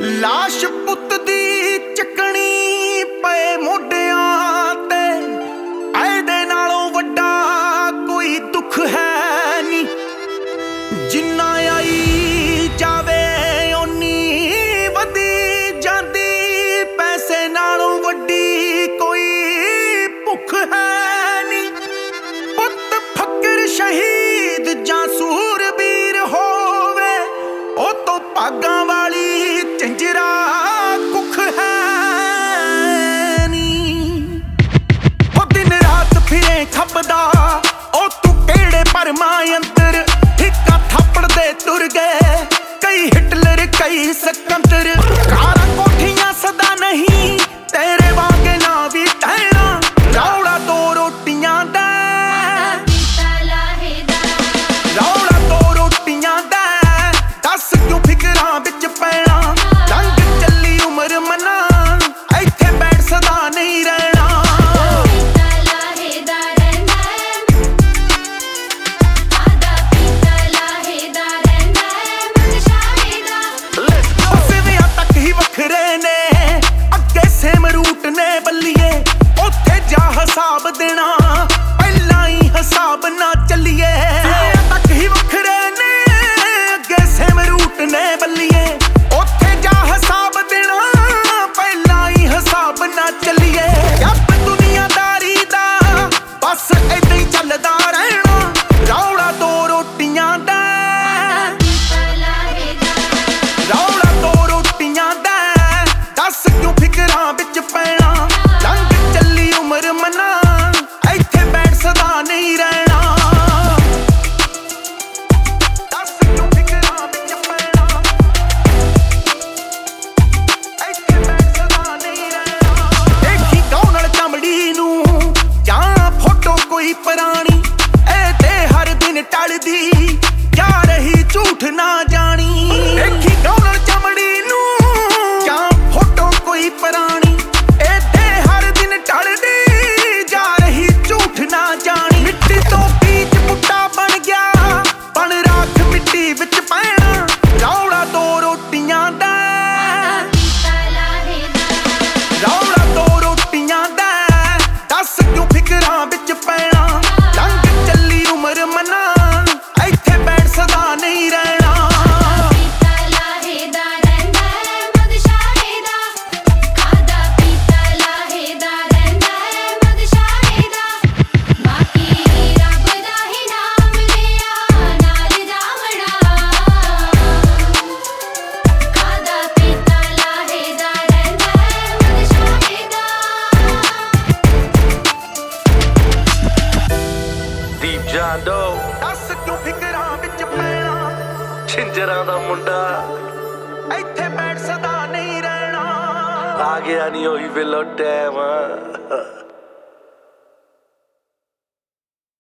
ਲਾਸ਼ ਪੁੱਤ ਦੀ ਚੱਕਣੀ ਪਏ ਮੋਢਿਆਂ ਤੇ, ਇਹਦੇ ਨਾਲੋਂ ਵੱਡਾ ਕੋਈ ਦੁੱਖ ਹੈ ਨਹੀਂ। ਜਿੰਨਾ ਆਈ ਜਾਵੇ ਓਨੀ ਵਧੀ ਜਾਂਦੀ, ਪੈਸੇ ਨਾਲੋਂ ਵੱਡੀ ਕੋਈ ਭੁੱਖ ਹੈ ਨਹੀਂ। ਪੁੱਤ ਫਕਰ ਸ਼ਹੀਦ ਜਾਂ ਸੂਰਬੀਰ ਹੋਵੇ, ਉਹ ਤੋਂ ਭਾਗਾਂ ਵਾਲੀ ਝੰਜਰਾ ਕੁੱਖ ਹੈ ਨੀ। ਉਹ ਦਿਨ ਰਾਤ ਫਿਰੇ ਖੱਪਦਾ, ਉਹ ਤੂੰ ਕਿਹੜੇ ਭਰਮਾਂ ਅੰਦਰ, ਠਿੱਕਾ ਥਾਪੜ ਦੇ ਤੁਰ ਗਏ ਕਈ ਹਿਟਲਰ ਕਈ ਸਕੰਦਰ। ਕਾਰਾਂ ਕੋਠੀਆਂ ਸਦਾ ਨਹੀਂ ਤੇਰੇ ਵਾਂਗੇ ਨਾ ਵੀ ਟਹਿਣਾ, ਰੌਲਾ ਦੋ ਰੋਟੀਆਂ ਦਾ ਰੌਲਾ ਦੋ ਰੋਟੀਆਂ ਦਾ, ਦੱਸ ਕਿਉਂ ਫਿਕਰਾਂ ਵਿੱਚ ਪੈਣਾ। ਲੰਘ ਚੱਲੀ ਉਮਰ ਮਨਾ, ਇੱਥੇ ਬੈਠ ਸਦਾ ਨਹੀਂ ਰਹਿਣਾ। ਸਿਵਿਆਂ ਤੱਕ ਹੀ ਵੱਖਰੇ ਨੇ, ਅੱਗੇ ਸੇਮ ਰੂਟ ਨੇ ਬੱਲੀਏ। ਉੱਥੇ ਜਾ ਹਿਸਾਬ ਦੇਣਾ, ਪਹਿਲਾਂ ਹੀ ਹਿਸਾਬ ਨਾ ਚੱਲੀਏ। ਸਿਵਿਆਂ ਤੱਕ ਹੀ ਵੱਖਰੇ ਨੇ, ਅੱਗੇ ਸੇਮ ਰੂਟ ਨੇ ਬੱਲੀਏ। ਉੱਥੇ ਜਾ ਹਿਸਾਬ ਦੇਣਾ, ਪਹਿਲਾਂ ਹੀ ਹਿਸਾਬ ਨਾ ਚੱਲੀਏ। ਜੱਬ ਦੁਨੀਆਦਾਰੀ ਦਾ ਬਸ ਏਦਾਂ ਹੀ ਚੱਲਦਾ ਰਹਿਣਾ, ਰੌਲਾ ਦੋ ਰੋਟੀਆਂ ਦਾ ਰੌਲਾ ਦੋ ਰੋਟੀਆਂ ਦਾ, ਦੱਸ ਕਿਉਂ ਫਿਕਰਾਂ ਵਿੱਚ ਪੈਣਾ। ਲੰਘ ਚੱਲੀ ਉਮਰ ਮਨਾ, ਇੱਥੇ ਬੈਠ ਸਦਾ ਨਹੀਂ ਰਹਿਣਾ। ਦੱਸ ਕਿਉਂ ਫਿਕਰਾਂ ਵਿੱਚ ਪੈਣਾ, ਇੱਥੇ ਬੈਠ ਸਦਾ ਨਹੀਂ ਰਹਿਣਾ। ਦੇਖੀ ਗਾਉਣ ਨਾਲ ਚਮੜੀ ਨੂੰ ਜਾਂ ਫੋਟੋ ਕੋਈ ਪੁਰਾਣੀ, ਇਹਦੇ ਹਰ ਦਿਨ ਟਲਦੀ ਜਾ ਰਹੀ ਝੂਠ ਨਾ ਜਾਣੀ। ਦੇਖੀ ਗਾਉਣ ਨਾਲ ਚਮੜੀ ਨੂੰ ਜਾਂ ਫੋਟੋ ਕੋਈ ਪੁਰਾਣੀ, ਇਹਦੇ ਹਰ ਦਿਨ ਟਲਦੀ ਜਾ ਰਹੀ ਝੂਠ ਨਾ ਜਾਣੀ। ਮਿੱਟੀ ਤੋਂ ਬੀਜ ਬੂਟਾ ਬਣ ਗਿਆ, ਬਣ ਰਾਖ ਮਿੱਟੀ ਵਿੱਚ ਪੈਣਾ, ਰੌਲਾ ਦੋ ਰੋਟੀਆਂ ਦਾ ਰੌਲਾ ਦੋ ਰੋਟੀਆਂ ਦਾ, ਦੱਸ ਕਿਉਂ ਫਿਕਰਾਂ ਵਿੱਚ ਪੈਣਾ। ਲੰਘ ਚੱਲੀ ਉਮਰ ਮਨਾ, ਇੱਥੇ ਬੈਠ ਸਦਾ ਨਹੀਂ ਰਹਿਣਾ। ਦੀਪ ਜਾਂਦੋ ਦੱਸ ਕਿਉਂ ਫਿਕਰਾਂ ਵਿੱਚ ਪੈਣਾ, ਛਿੰਜਰਾਂ ਦਾ ਮੁੰਡਾ ਇੱਥੇ ਬੈਠ ਸਦਾ ਨਹੀਂ ਰਹਿਣਾ। ਆ ਗਿਆ ਨਹੀਂ ਉਹੀ ਵੇਲੋ ਟਾਈਮ।